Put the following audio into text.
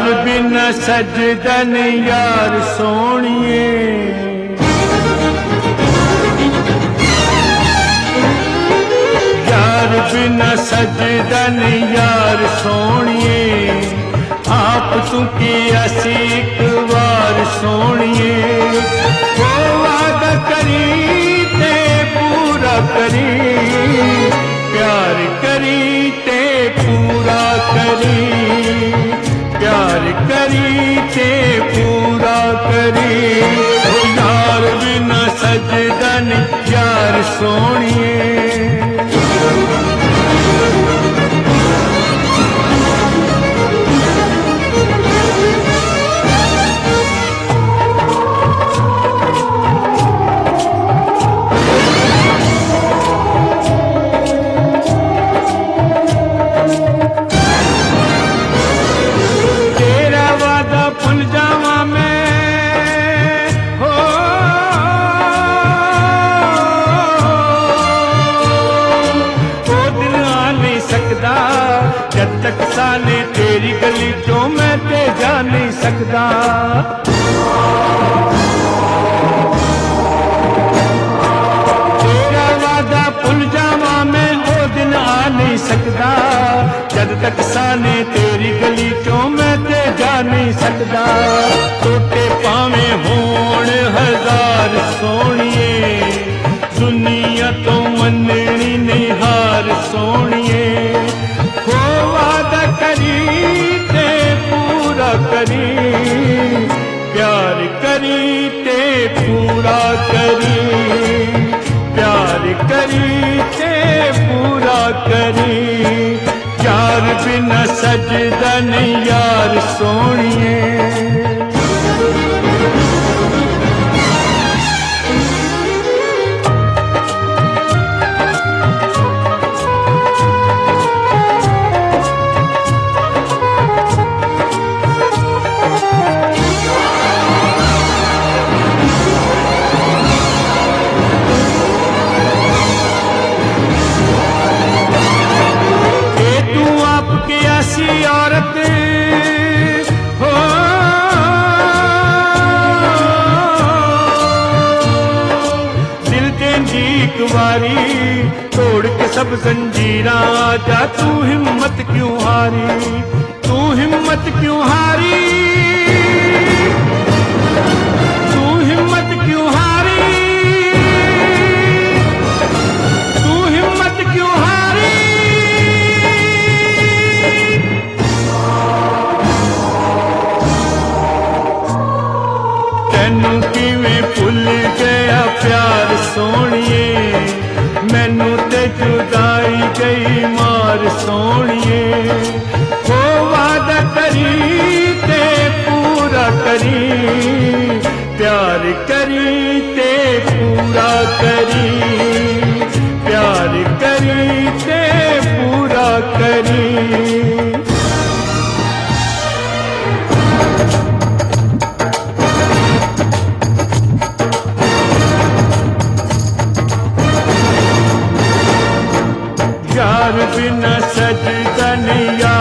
बिना सजदन यार सोनिए, यार बिना सजदन यार सोनिए, आप तू की असी एक बार सोनिए। वो वादा करी ते पूरा करी, प्यार करी ते पूरा करी, प्यार करी ते पूरा करी। ओ यार बिना सजदन यार सोनिए। जब तक साले तेरी गली चो मैं ते जा नहीं सकता, तेरा वादा भुल जावा मैं ओ दिन आ नहीं सकता। जब तक साले तेरी गली चो मैं ते जा नहीं सकता। टोटे पावे होण हजार सोनिए, दुनिया तो मननी नहीं हार सोनिए। वो वादा करी ते पूरा करी, प्यार करी ते पूरा करी, प्यार करी ते पूरा करी। यार बिना सजदन यार सोनिए। औरत हो दिल तेंजी एक बारी, तोड़ के सब जंजीरा जा। तू हिम्मत क्यों हारी, तू हिम्मत क्यों हारी, तू हिम्मत क्यों हारी, तू हिम्मत क्यों हारी। तेनू किवें भुल गया प्यार सोनिए, मैनू ते जुदाई गई मार सोनिए। वो वादा करी ते पूरा करी, प्यार करी ते पूरा करी, प्यार करी ते पूरा करी। यार बिना सजदन यार